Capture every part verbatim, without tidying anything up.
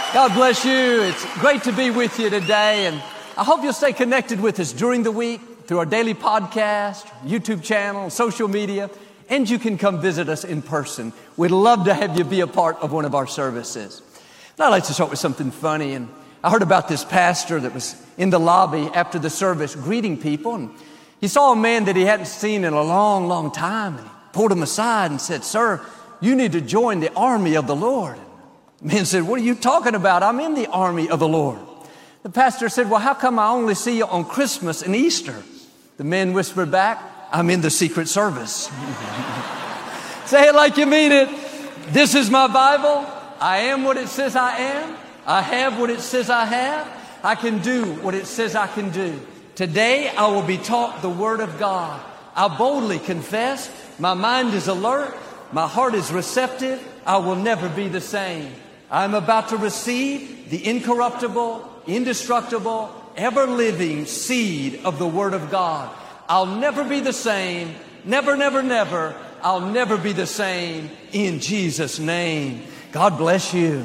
God bless you. It's great to be with you today, and I hope you'll stay connected with us during the week through our daily podcast, YouTube channel, social media, and you can come visit us in person. We'd love to have you be a part of one of our services. And I'd like to start with something funny, and I heard about this pastor that was in the lobby after the service greeting people, and he saw a man that he hadn't seen in a long, long time, and he pulled him aside and said, "Sir, you need to join the army of the Lord." The man said, "What are you talking about? I'm in the army of the Lord." The pastor said, "Well, how come I only see you on Christmas and Easter?" The man whispered back, "I'm in the Secret Service." Say it like you mean it. This is my Bible. I am what it says I am. I have what it says I have. I can do what it says I can do. Today, I will be taught the Word of God. I boldly confess. My mind is alert. My heart is receptive. I will never be the same. I'm about to receive the incorruptible, indestructible, ever-living seed of the Word of God. I'll never be the same. Never, never, never. I'll never be the same in Jesus' name. God bless you.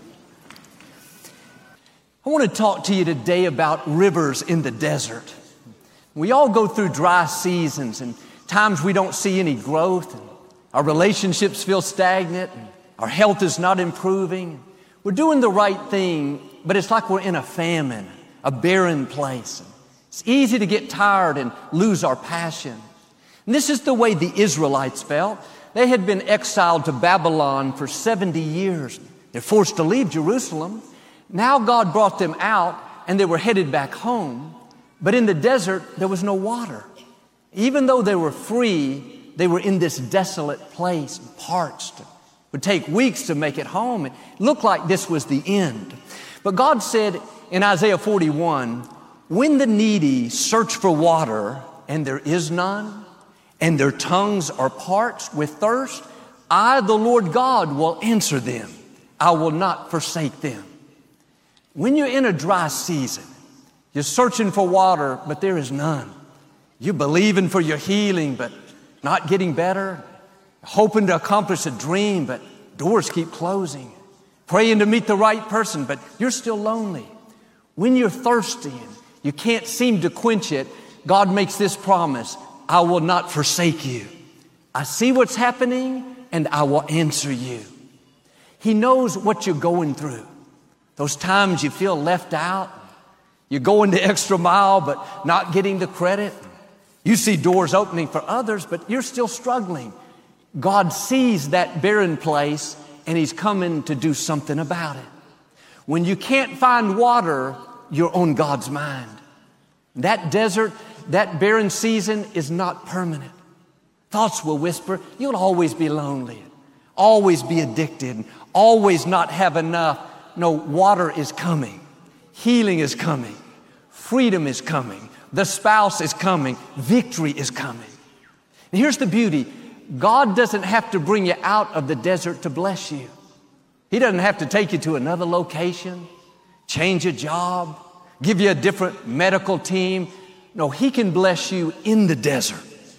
I want to talk to you today about rivers in the desert. We all go through dry seasons and times we don't see any growth. And our relationships feel stagnant. And our health is not improving. We're doing the right thing, but it's like we're in a famine, a barren place. It's easy to get tired and lose our passion. And this is the way the Israelites felt. They had been exiled to Babylon for seventy years. They're forced to leave Jerusalem. Now God brought them out and they were headed back home. But in the desert, there was no water. Even though they were free, they were in this desolate place, parched. It would take weeks to make it home. It looked like this was the end. But God said in Isaiah forty-one, "When the needy search for water and there is none, and their tongues are parched with thirst, I, the Lord God, will answer them. I will not forsake them." When you're in a dry season, you're searching for water, but there is none. You're believing for your healing, but not getting better. Hoping to accomplish a dream, but doors keep closing. Praying to meet the right person, but you're still lonely. When you're thirsty and you can't seem to quench it, God makes this promise: I will not forsake you. I see what's happening and I will answer you. He knows what you're going through. Those times you feel left out. You're going the extra mile but not getting the credit. You see doors opening for others, but you're still struggling. God sees that barren place and He's coming to do something about it. When you can't find water, you're on God's mind. That desert, that barren season is not permanent. Thoughts will whisper, you'll always be lonely, always be addicted, always not have enough. No, water is coming. Healing is coming. Freedom is coming. The spouse is coming. Victory is coming. And here's the beauty. God doesn't have to bring you out of the desert to bless you. He doesn't have to take you to another location, change your job, give you a different medical team. No, He can bless you in the desert.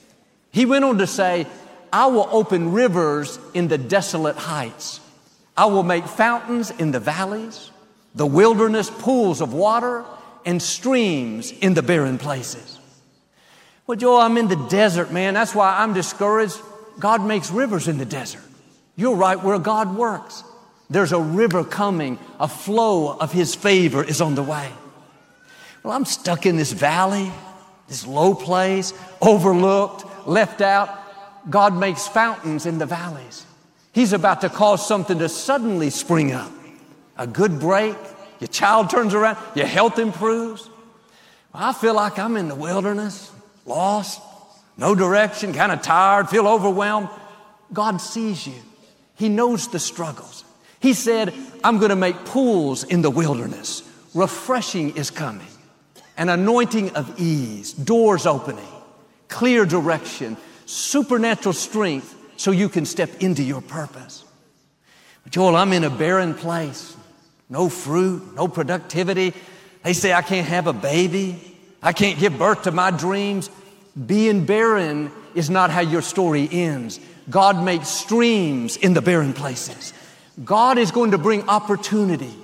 He went on to say, I will open rivers in the desolate heights. I will make fountains in the valleys, the wilderness pools of water, and streams in the barren places. Well, Joel, I'm in the desert, man. That's why I'm discouraged. God makes rivers in the desert. You're right where God works. There's a river coming. A flow of His favor is on the way. Well, I'm stuck in this valley, this low place, overlooked, left out. God makes fountains in the valleys. He's about to cause something to suddenly spring up. A good break. Your child turns around. Your health improves. Well, I feel like I'm in the wilderness, lost, no direction, kind of tired, feel overwhelmed. God sees you. He knows the struggles. He said, I'm going to make pools in the wilderness. Refreshing is coming. An anointing of ease, doors opening, clear direction, supernatural strength so you can step into your purpose. But Joel, I'm in a barren place. No fruit, no productivity. They say I can't have a baby. I can't give birth to my dreams. Being barren is not how your story ends. God makes streams in the barren places. God is going to bring opportunity,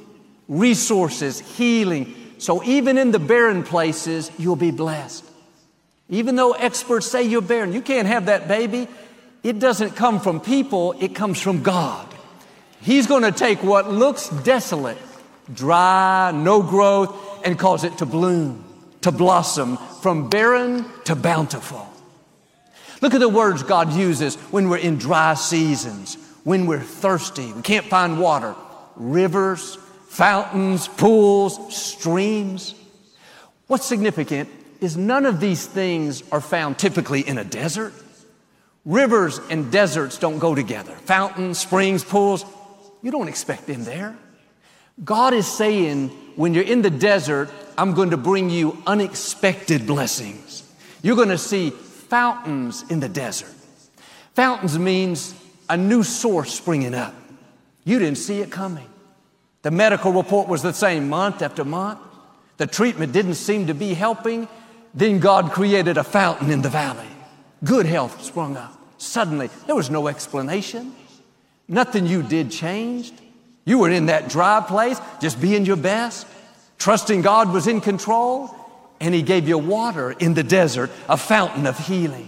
resources, healing. So even in the barren places, you'll be blessed. Even though experts say you're barren, you can't have that baby. It doesn't come from people, it comes from God. He's going to take what looks desolate, dry, no growth, and cause it to bloom, to blossom, from barren to bountiful. Look at the words God uses when we're in dry seasons, when we're thirsty, we can't find water. Rivers, fountains, pools, streams. What's significant is none of these things are found typically in a desert. Rivers and deserts don't go together. Fountains, springs, pools, you don't expect them there. God is saying, when you're in the desert, I'm going to bring you unexpected blessings. You're going to see fountains in the desert. Fountains means a new source springing up. You didn't see it coming. The medical report was the same month after month. The treatment didn't seem to be helping. Then God created a fountain in the valley. Good health sprung up. Suddenly, there was no explanation. Nothing you did changed. You were in that dry place, just being your best, trusting God was in control, and He gave you water in the desert, a fountain of healing.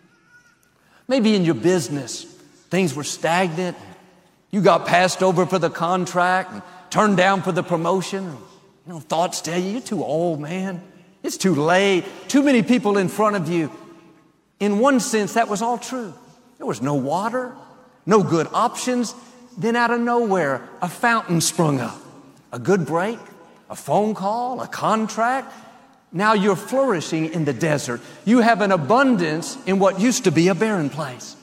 Maybe in your business, things were stagnant. You got passed over for the contract and turned down for the promotion. You know, thoughts tell you, you're too old, man. It's too late. Too many people in front of you. In one sense, that was all true. There was no water, no good options. Then out of nowhere, a fountain sprung up. A good break, a phone call, a contract. Now you're flourishing in the desert. You have an abundance in what used to be a barren place.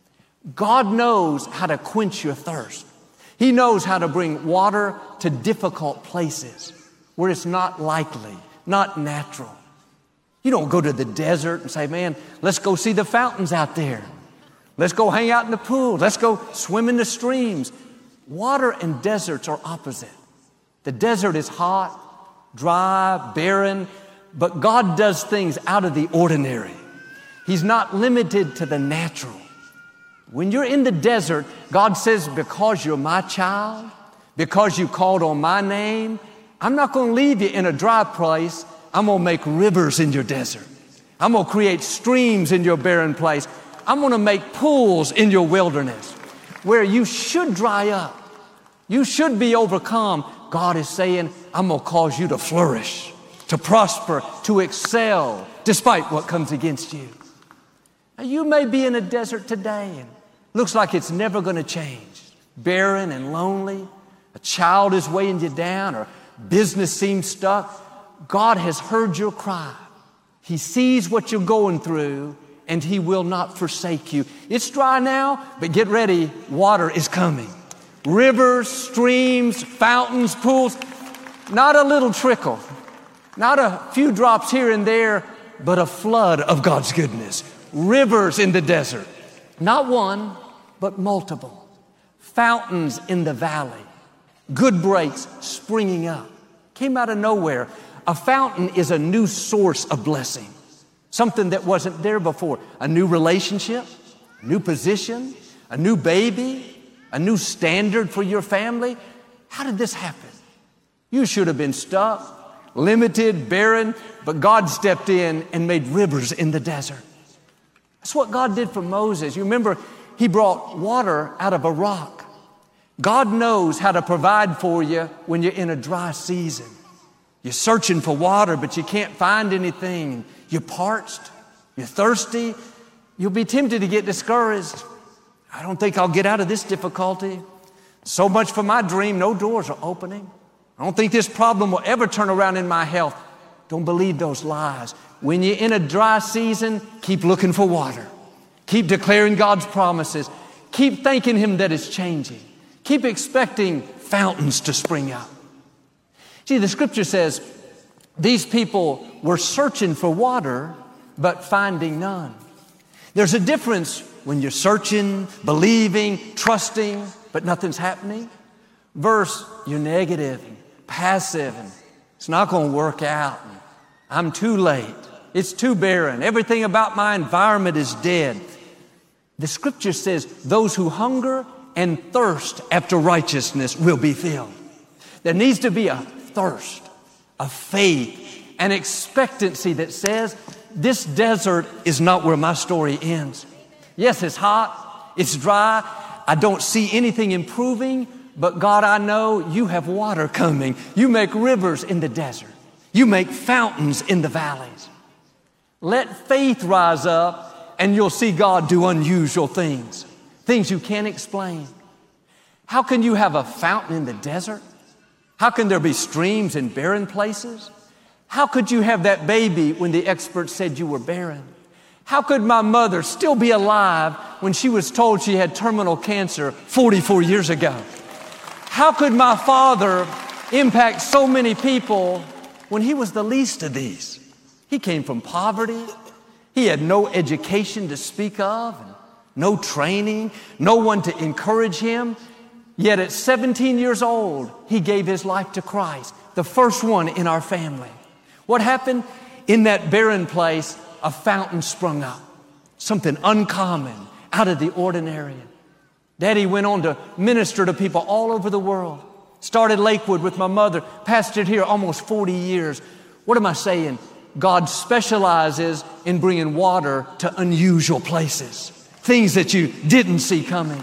God knows how to quench your thirst. He knows how to bring water to difficult places where it's not likely, not natural. You don't go to the desert and say, man, let's go see the fountains out there. Let's go hang out in the pool. Let's go swim in the streams. Water and deserts are opposite. The desert is hot, dry, barren, but God does things out of the ordinary. He's not limited to the natural. When you're in the desert, God says, because you're my child, because you called on my name, I'm not going to leave you in a dry place. I'm going to make rivers in your desert. I'm going to create streams in your barren place. I'm going to make pools in your wilderness where you should dry up. You should be overcome. God is saying, I'm going to cause you to flourish, to prosper, to excel, despite what comes against you. Now, you may be in a desert today and looks like it's never going to change. Barren and lonely. A child is weighing you down, or business seems stuck. God has heard your cry. He sees what you're going through, and He will not forsake you. It's dry now, but get ready. Water is coming. Rivers, streams, fountains, pools. Not a little trickle. Not a few drops here and there, but a flood of God's goodness. Rivers in the desert. Not one, but multiple. Fountains in the valley. Good breaks springing up. Came out of nowhere. A fountain is a new source of blessing. Something that wasn't there before. A new relationship, a new position, a new baby, a new standard for your family. How did this happen? You should have been stuck, limited, barren, but God stepped in and made rivers in the desert. That's what God did for Moses. You remember, He brought water out of a rock. God knows how to provide for you when you're in a dry season. You're searching for water, but you can't find anything. You're parched. You're thirsty. You'll be tempted to get discouraged. I don't think I'll get out of this difficulty. So much for my dream. No doors are opening. I don't think this problem will ever turn around in my health. Don't believe those lies. When you're in a dry season, keep looking for water. Keep declaring God's promises. Keep thanking Him that it's changing. Keep expecting fountains to spring up. See, the scripture says these people were searching for water, but finding none. There's a difference when you're searching, believing, trusting, but nothing's happening, versus you're negative and passive and it's not going to work out. And I'm too late. It's too barren. Everything about my environment is dead. The scripture says those who hunger and thirst after righteousness will be filled. There needs to be a thirst, a faith, an expectancy that says, this desert is not where my story ends. Yes, it's hot, it's dry, I don't see anything improving, but God, I know you have water coming. You make rivers in the desert. You make fountains in the valleys. Let faith rise up and you'll see God do unusual things, things you can't explain. How can you have a fountain in the desert? How can there be streams in barren places? How could you have that baby when the experts said you were barren? How could my mother still be alive when she was told she had terminal cancer forty-four years ago? How could my father impact so many people when he was the least of these? He came from poverty. He had no education to speak of, no training, no one to encourage him. Yet at seventeen years old, he gave his life to Christ, the first one in our family. What happened? In that barren place, a fountain sprung up, something uncommon, out of the ordinary. Daddy went on to minister to people all over the world. Started Lakewood with my mother, pastored here almost forty years. What am I saying? God specializes in bringing water to unusual places, things that you didn't see coming.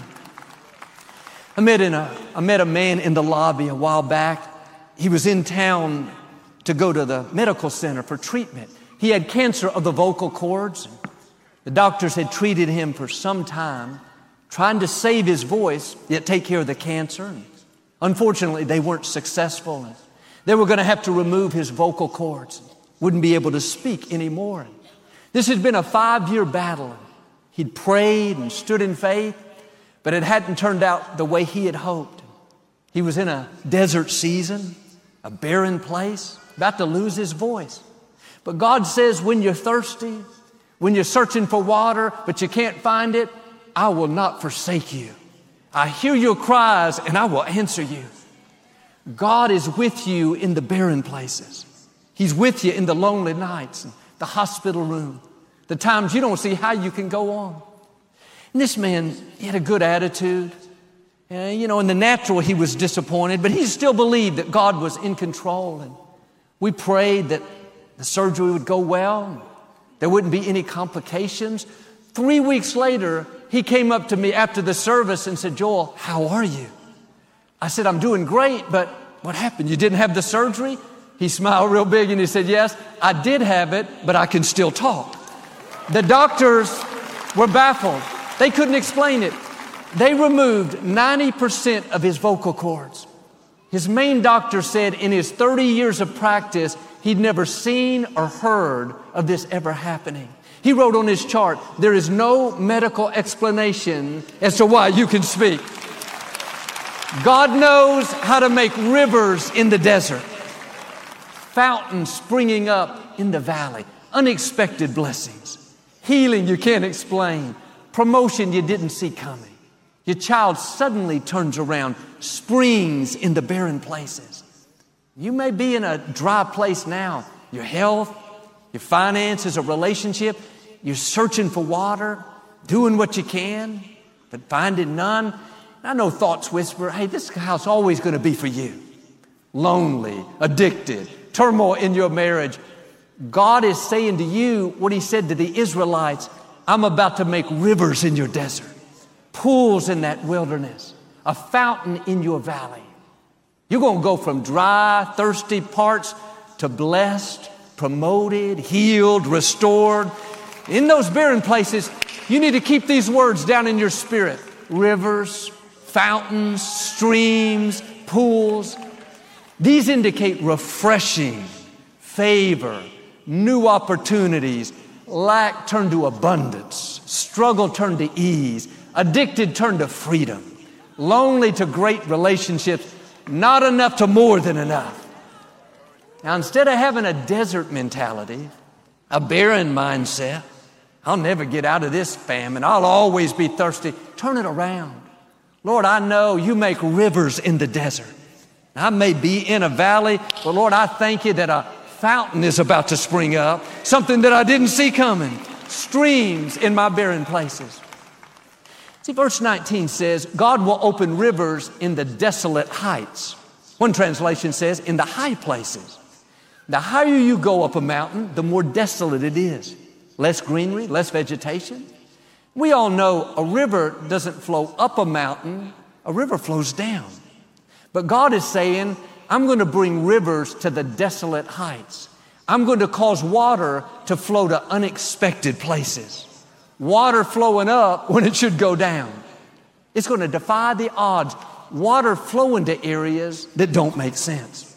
I met, in a, I met a man in the lobby a while back. He was in town to go to the medical center for treatment. He had cancer of the vocal cords. The doctors had treated him for some time, trying to save his voice, yet take care of the cancer. Unfortunately, they weren't successful. They were going to have to remove his vocal cords. Wouldn't be able to speak anymore. This had been a five-year battle. He'd prayed and stood in faith, but it hadn't turned out the way he had hoped. He was in a desert season, a barren place, about to lose his voice. But God says, when you're thirsty, when you're searching for water, but you can't find it, I will not forsake you. I hear your cries and I will answer you. God is with you in the barren places. He's with you in the lonely nights, the hospital room, the times you don't see how you can go on. And this man, he had a good attitude. Uh, you know, in the natural, he was disappointed, but he still believed that God was in control. And we prayed that the surgery would go well. There wouldn't be any complications. Three weeks later, he came up to me after the service and said, Joel, how are you? I said, I'm doing great, but what happened? You didn't have the surgery? He smiled real big and he said, yes, I did have it, but I can still talk. The doctors were baffled. They couldn't explain it. They removed ninety percent of his vocal cords. His main doctor said in his thirty years of practice, he'd never seen or heard of this ever happening. He wrote on his chart, there is no medical explanation as to why you can speak. God knows how to make rivers in the desert, fountains springing up in the valley, unexpected blessings, healing you can't explain, promotion you didn't see coming. Your child suddenly turns around, springs in the barren places. You may be in a dry place now, your health, your finances, a relationship. You're searching for water, doing what you can, but finding none. I know thoughts whisper, hey, this house always going to be for you. Lonely, addicted, turmoil in your marriage. God is saying to you what he said to the Israelites, I'm about to make rivers in your desert, pools in that wilderness, a fountain in your valley. You're going to go from dry, thirsty parts to blessed, promoted, healed, restored. In those barren places, you need to keep these words down in your spirit. Rivers, fountains, streams, pools. These indicate refreshing, favor, new opportunities. Lack turned to abundance. Struggle turned to ease. Addicted turned to freedom. Lonely to great relationships. Not enough to more than enough. Now, instead of having a desert mentality, a barren mindset, I'll never get out of this famine, I'll always be thirsty, turn it around. Lord, I know you make rivers in the desert. I may be in a valley, but Lord, I thank you that a fountain is about to spring up, something that I didn't see coming, streams in my barren places. See, verse nineteen says, God will open rivers in the desolate heights. One translation says, in the high places. The higher you go up a mountain, the more desolate it is. Less greenery, less vegetation. We all know a river doesn't flow up a mountain, a river flows down. But God is saying, I'm going to bring rivers to the desolate heights. I'm going to cause water to flow to unexpected places. Water flowing up when it should go down. It's going to defy the odds. Water flowing to areas that don't make sense.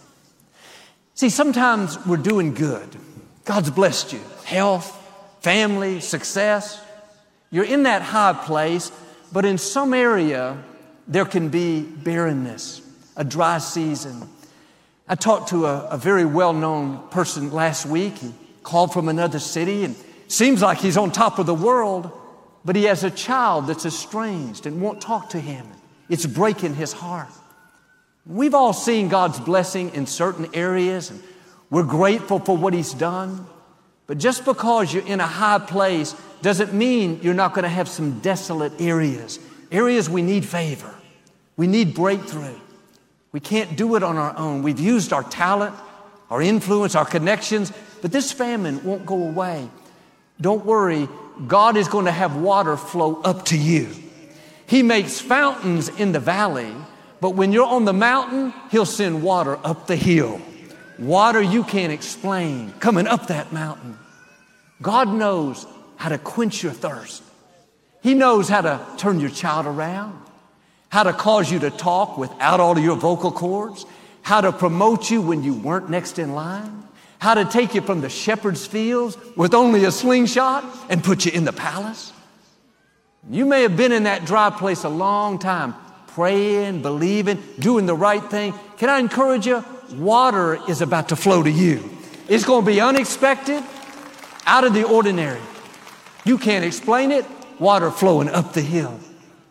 See, sometimes we're doing good. God's blessed you. Health, family, success. You're in that high place, but in some area, there can be barrenness, a dry season. I talked to a, a very well-known person last week. He called from another city and seems like he's on top of the world, but he has a child that's estranged and won't talk to him. It's breaking his heart. We've all seen God's blessing in certain areas, and we're grateful for what He's done. But just because you're in a high place doesn't mean you're not going to have some desolate areas. Areas we need favor. We need breakthrough. We can't do it on our own. We've used our talent, our influence, our connections, but this famine won't go away. Don't worry, God is going to have water flow up to you. He makes fountains in the valley, but when you're on the mountain, He'll send water up the hill. Water you can't explain coming up that mountain. God knows how to quench your thirst. He knows how to turn your child around, how to cause you to talk without all of your vocal cords, how to promote you when you weren't next in line, how to take you from the shepherd's fields with only a slingshot and put you in the palace. You may have been in that dry place a long time, praying, believing, doing the right thing. Can I encourage you? Water is about to flow to you. It's going to be unexpected, out of the ordinary. You can't explain it. Water flowing up the hill.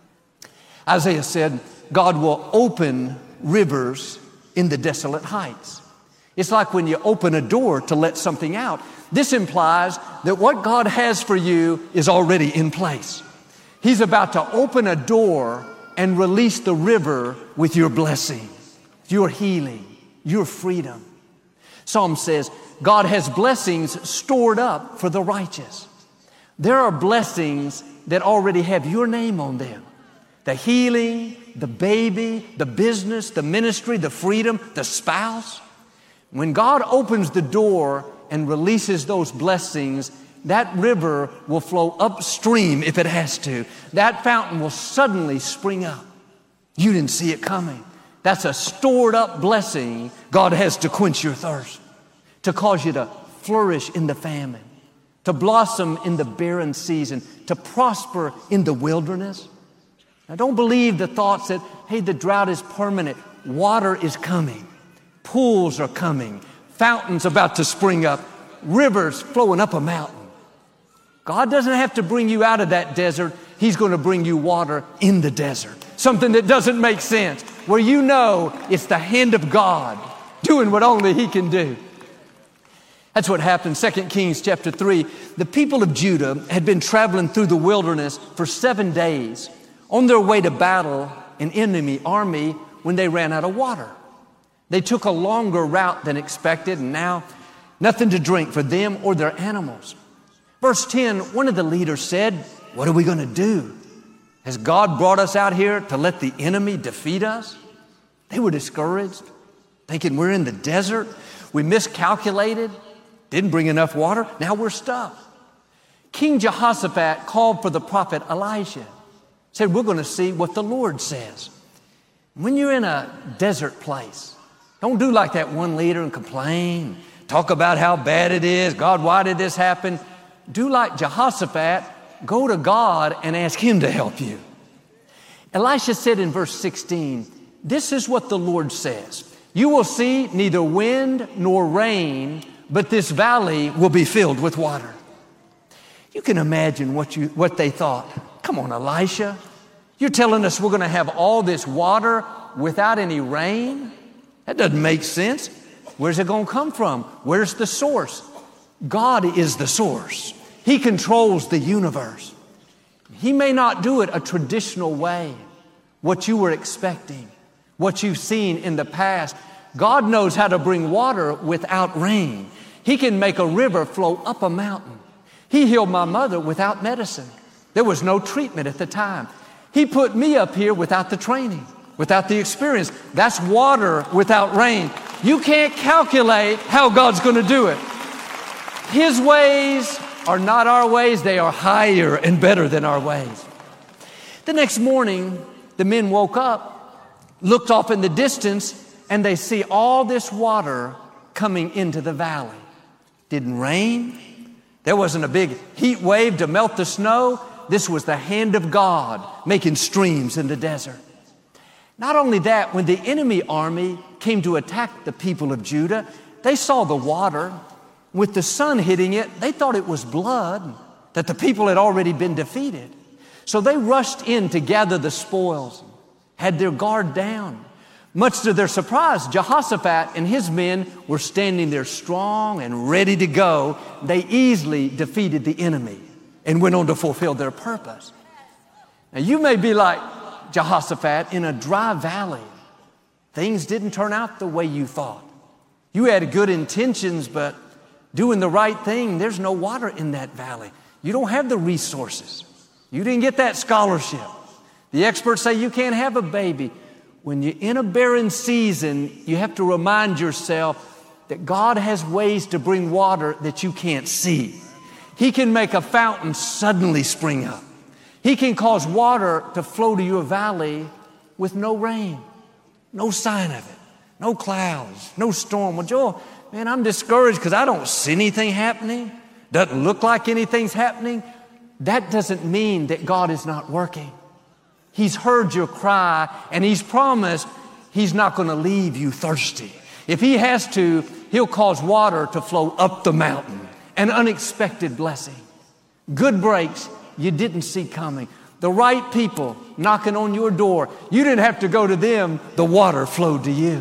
Isaiah said, God will open rivers in the desolate heights. It's like when you open a door to let something out. This implies that what God has for you is already in place. He's about to open a door and release the river with your blessing, your healing, your freedom. Psalm says, God has blessings stored up for the righteous. There are blessings that already have your name on them. The healing, the baby, the business, the ministry, the freedom, the spouse. When God opens the door and releases those blessings, that river will flow upstream if it has to. That fountain will suddenly spring up. You didn't see it coming. That's a stored up blessing God has to quench your thirst, to cause you to flourish in the famine, to blossom in the barren season, to prosper in the wilderness. Now, don't believe the thoughts that, hey, the drought is permanent. Water is coming. Pools are coming. Fountains about to spring up. Rivers flowing up a mountain. God doesn't have to bring you out of that desert. He's going to bring you water in the desert. Something that doesn't make sense, where you know it's the hand of God doing what only He can do. That's what happened. Second Kings chapter three. The people of Judah had been traveling through the wilderness for seven days on their way to battle an enemy army when they ran out of water. They took a longer route than expected, and now nothing to drink for them or their animals. Verse ten, one of the leaders said, what are we going to do? Has God brought us out here to let the enemy defeat us? They were discouraged, thinking we're in the desert. We miscalculated, didn't bring enough water. Now we're stuck. King Jehoshaphat called for the prophet Elisha. Said, we're going to see what the Lord says. When you're in a desert place, don't do like that one leader and complain. Talk about how bad it is. God, why did this happen? Do like Jehoshaphat. Go to God and ask Him to help you. Elisha said in verse sixteen, this is what the Lord says. You will see neither wind nor rain, but this valley will be filled with water. You can imagine what you what they thought. Come on, Elisha. You're telling us we're going to have all this water without any rain? That doesn't make sense. Where's it going to come from? Where's the source? God is the source. He controls the universe. He may not do it a traditional way, what you were expecting. what you've seen in the past. God knows how to bring water without rain. He can make a river flow up a mountain. He healed my mother without medicine. There was no treatment at the time. He put me up here without the training, without the experience. That's water without rain. You can't calculate how God's going to do it. His ways are not our ways. They are higher and better than our ways. The next morning, the men woke up, looked off in the distance, and they see all this water coming into the valley. Didn't rain. There wasn't a big heat wave to melt the snow. This was the hand of God making streams in the desert. Not only that, when the enemy army came to attack the people of Judah, they saw the water. With the sun hitting it, they thought it was blood, that the people had already been defeated. So they rushed in to gather the spoils, had their guard down. Much to their surprise, Jehoshaphat and his men were standing there strong and ready to go. They easily defeated the enemy and went on to fulfill their purpose. Now you may be like Jehoshaphat in a dry valley. Things didn't turn out the way you thought. You had good intentions, but doing the right thing, there's no water in that valley. You don't have the resources. You didn't get that scholarship. The experts say you can't have a baby. When you're in a barren season, you have to remind yourself that God has ways to bring water that you can't see. He can make a fountain suddenly spring up. He can cause water to flow to your valley with no rain, no sign of it, no clouds, no storm. Well, Joel, man, I'm discouraged because I don't see anything happening. Doesn't look like anything's happening. That doesn't mean that God is not working. He's heard your cry, and He's promised He's not going to leave you thirsty. If He has to, He'll cause water to flow up the mountain. An unexpected blessing. Good breaks you didn't see coming. The right people knocking on your door. You didn't have to go to them. The water flowed to you.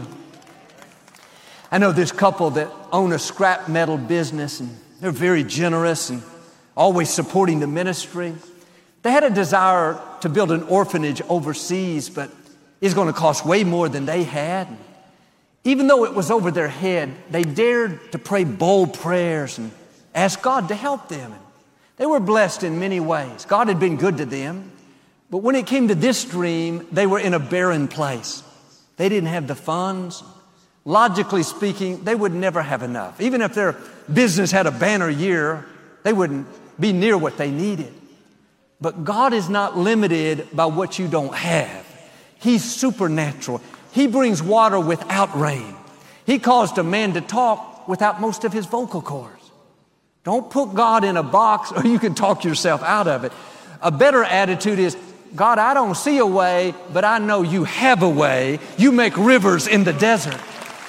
I know this couple that own a scrap metal business, and they're very generous and always supporting the ministry. They had a desire to build an orphanage overseas, but it's going to cost way more than they had. Even though it was over their head, they dared to pray bold prayers and ask God to help them. They were blessed in many ways. God had been good to them. But when it came to this dream, they were in a barren place. They didn't have the funds. Logically speaking, they would never have enough. Even if their business had a banner year, they wouldn't be near what they needed. But God is not limited by what you don't have. He's supernatural. He brings water without rain. He caused a man to talk without most of his vocal cords. Don't put God in a box or you can talk yourself out of it. A better attitude is, God, I don't see a way, but I know you have a way. You make rivers in the desert.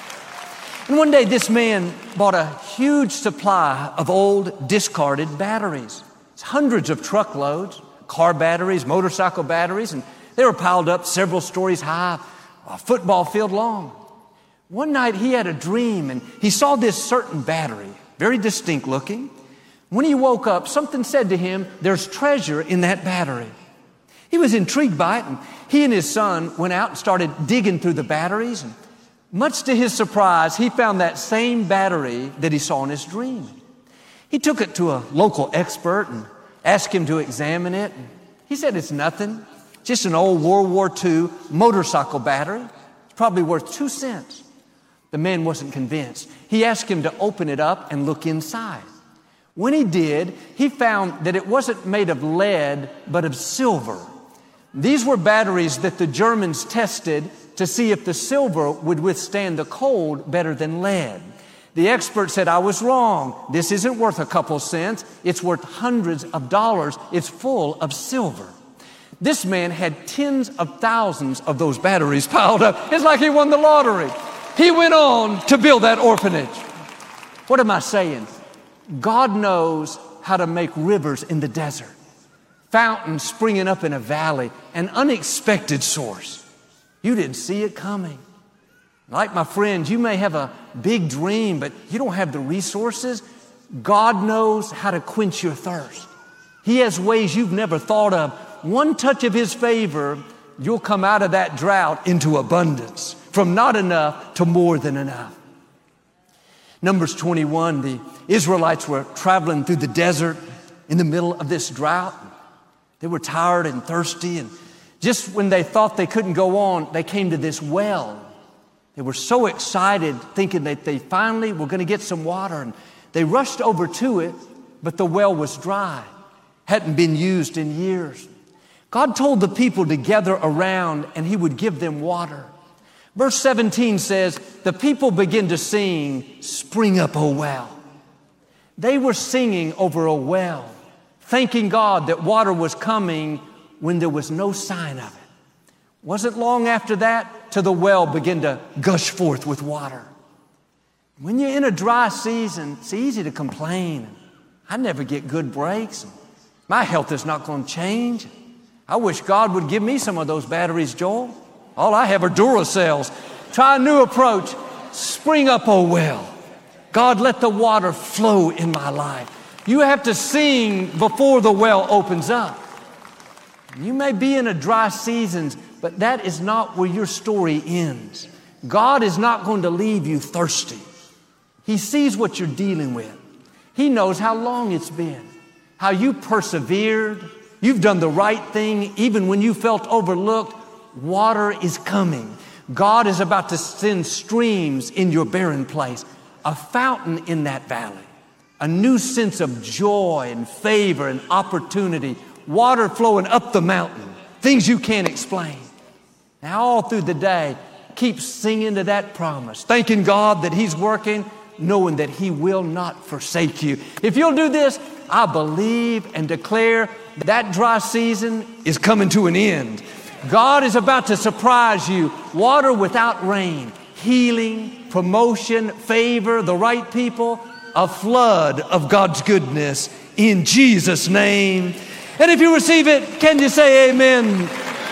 And one day this man bought a huge supply of old discarded batteries. It's hundreds of truckloads, car batteries, motorcycle batteries, and they were piled up several stories high, a football field long. One night he had a dream and he saw this certain battery, very distinct looking. When he woke up, something said to him, there's treasure in that battery. He was intrigued by it, and he and his son went out and started digging through the batteries. And much to his surprise, he found that same battery that he saw in his dream. He took it to a local expert and asked him to examine it. He said, it's nothing, just an old World War Two motorcycle battery. It's probably worth two cents. The man wasn't convinced. He asked him to open it up and look inside. When he did, he found that it wasn't made of lead, but of silver. These were batteries that the Germans tested to see if the silver would withstand the cold better than lead. The expert said, I was wrong. This isn't worth a couple cents. It's worth hundreds of dollars. It's full of silver. This man had tens of thousands of those batteries piled up. It's like he won the lottery. He went on to build that orphanage. What am I saying? God knows how to make rivers in the desert, fountains springing up in a valley, an unexpected source. You didn't see it coming. Like my friends, you may have a big dream, but you don't have the resources. God knows how to quench your thirst. He has ways you've never thought of. One touch of His favor you'll come out of that drought into abundance, from not enough to more than enough. Numbers twenty-one, the Israelites were traveling through the desert in the middle of this drought. They were tired and thirsty, and just when they thought they couldn't go on, they came to this well. They were so excited, thinking that they finally were going to get some water, and they rushed over to it, but the well was dry, hadn't been used in years. God told the people to gather around and He would give them water. Verse seventeen says, the people began to sing, "Spring up, O well." They were singing over a well, thanking God that water was coming when there was no sign of it. Wasn't long after that till the well began to gush forth with water. When you're in a dry season, it's easy to complain. I never get good breaks. My health is not going to change. I wish God would give me some of those batteries, Joel. All I have are Duracells. Try a new approach. Spring up, oh well. God, let the water flow in my life. You have to sing before the well opens up. You may be in a dry season, but that is not where your story ends. God is not going to leave you thirsty. He sees what you're dealing with. He knows how long it's been, how you persevered. You've done the right thing even when you felt overlooked. Water is coming. God is about to send streams in your barren place, a fountain in that valley, a new sense of joy and favor and opportunity, water flowing up the mountain, things you can't explain. Now all through the day, keep singing to that promise, thanking God that He's working, knowing that He will not forsake you. If you'll do this, I believe and declare that dry season is coming to an end. God is about to surprise you. Water without rain, healing, promotion, favor, the right people, a flood of God's goodness in Jesus' name. And if you receive it, can you say amen?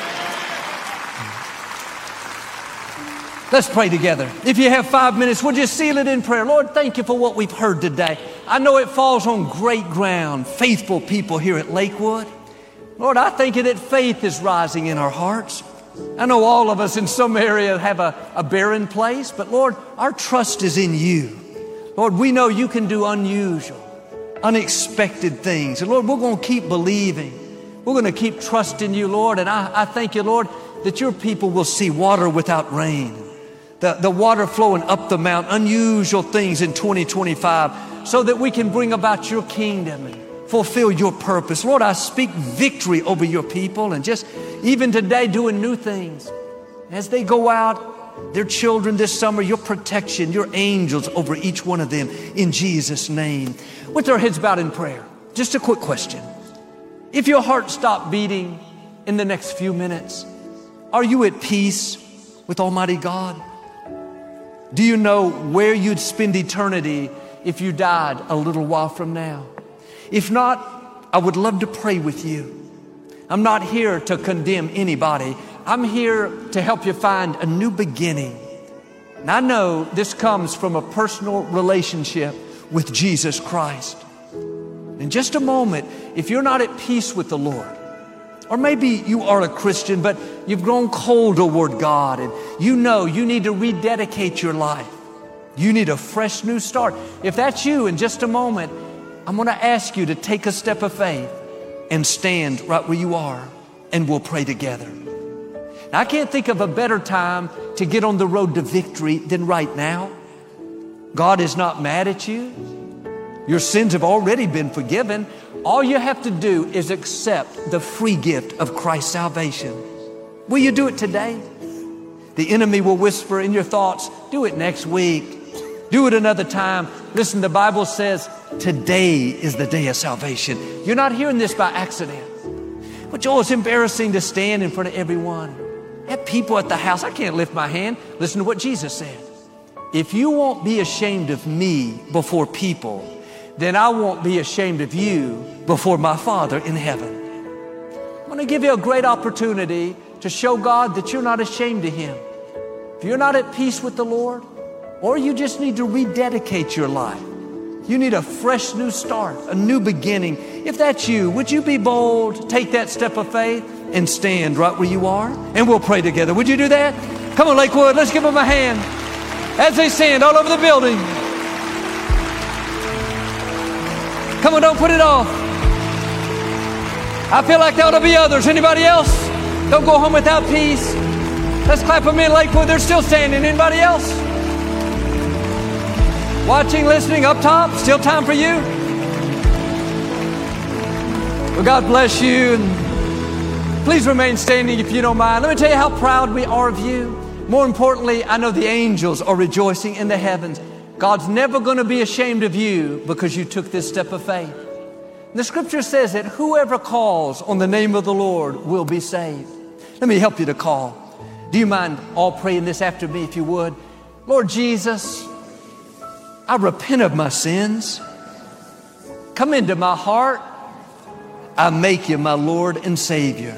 Let's pray together. If you have five minutes, we'll just seal it in prayer. Lord, thank you for what we've heard today. I know it falls on great ground, faithful people here at Lakewood. Lord, I thank you that faith is rising in our hearts. I know all of us in some area have a, a barren place, but Lord, our trust is in you. Lord, we know you can do unusual, unexpected things. And Lord, we're going to keep believing. We're going to keep trusting you, Lord. And I, I thank you, Lord, that your people will see water without rain. The, the water flowing up the mount, unusual things in twenty twenty-five, so that we can bring about your kingdom and fulfill your purpose. Lord, I speak victory over your people, and just even today doing new things. As they go out, their children this summer, your protection, your angels over each one of them in Jesus' name. With our heads bowed in prayer, just a quick question. If your heart stopped beating in the next few minutes, are you at peace with Almighty God? Do you know where you'd spend eternity if you died a little while from now? If not, I would love to pray with you. I'm not here to condemn anybody. I'm here to help you find a new beginning. And I know this comes from a personal relationship with Jesus Christ. In just a moment, if you're not at peace with the Lord, or maybe you are a Christian, but you've grown cold toward God, and you know you need to rededicate your life. You need a fresh new start. If that's you, in just a moment, I'm going to ask you to take a step of faith and stand right where you are, and we'll pray together. Now, I can't think of a better time to get on the road to victory than right now. God is not mad at you. Your sins have already been forgiven. All you have to do is accept the free gift of Christ's salvation. Will you do it today? The enemy will whisper in your thoughts, do it next week. Do it another time. Listen, the Bible says today is the day of salvation. You're not hearing this by accident. But Joel, it's embarrassing to stand in front of everyone. Have people at the house. I can't lift my hand. Listen to what Jesus said. If you won't be ashamed of me before people, then I won't be ashamed of you before my Father in heaven. I'm going to give you a great opportunity to show God that you're not ashamed of Him. If you're not at peace with the Lord, or you just need to rededicate your life, you need a fresh new start, a new beginning. If that's you, would you be bold, take that step of faith? and stand right where you are, and we'll pray together. Would you do that? Come on, Lakewood, let's give them a hand as they stand all over the building. Come on, don't put it off. I feel like there ought to be others. Anybody else? Don't go home without peace. Let's clap them in, Lakewood. They're still standing. Anybody else? Watching, listening, up top. Still time for you? Well, God bless you. And please remain standing if you don't mind. Let me tell you how proud we are of you. More importantly, I know the angels are rejoicing in the heavens. God's never going to be ashamed of you because you took this step of faith. The scripture says that whoever calls on the name of the Lord will be saved. Let me help you to call. Do you mind all praying this after me if you would? Lord Jesus, I repent of my sins. Come into my heart. I make you my Lord and Savior.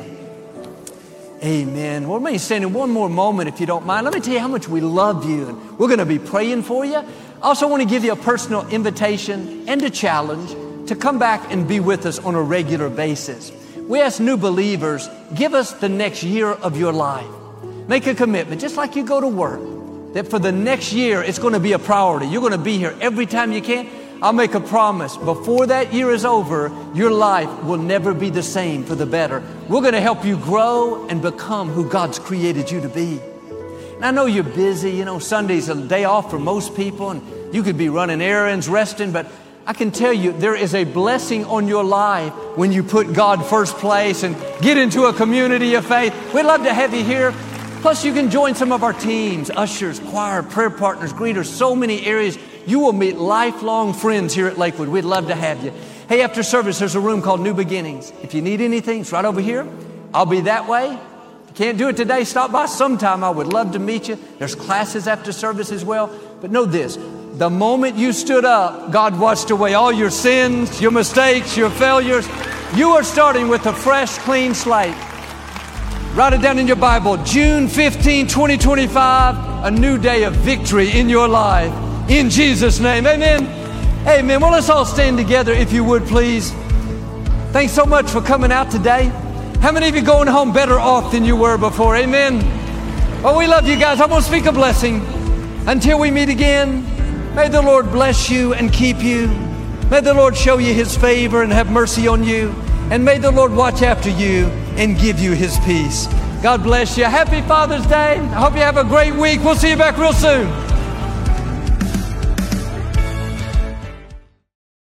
Amen. Well, remain standing one more moment if you don't mind. Let me tell you how much we love you, and we're going to be praying for you. I also want to give you a personal invitation and a challenge to come back and be with us on a regular basis. We ask new believers, give us the next year of your life. Make a commitment, just like you go to work, that for the next year, it's going to be a priority. You're going to be here every time you can. I'll make a promise. Before that year is over, your life will never be the same for the better. We're going to help you grow and become who God's created you to be. And I know you're busy. You know, Sunday's a day off for most people, and you could be running errands, resting, but I can tell you there is a blessing on your life when you put God first place and get into a community of faith. We'd love to have you here. Plus, you can join some of our teams, ushers, choir, prayer partners, greeters, so many areas. You will meet lifelong friends here at Lakewood. We'd love to have you. Hey, after service, there's a room called New Beginnings. If you need anything, it's right over here. I'll be that way. If you can't do it today, stop by sometime. I would love to meet you. There's classes after service as well. But know this, the moment you stood up, God washed away all your sins, your mistakes, your failures. You are starting with a fresh, clean slate. Write it down in your Bible. June fifteenth, twenty twenty-five, a new day of victory in your life. In Jesus' name, amen. Amen. Well, let's all stand together if you would, please. Thanks so much for coming out today. How many of you going home better off than you were before? Amen. Well, we love you guys. I'm going to speak a blessing. Until we meet again, may the Lord bless you and keep you. May the Lord show you His favor and have mercy on you. And may the Lord watch after you and give you His peace. God bless you. Happy Father's Day. I hope you have a great week. We'll see you back real soon.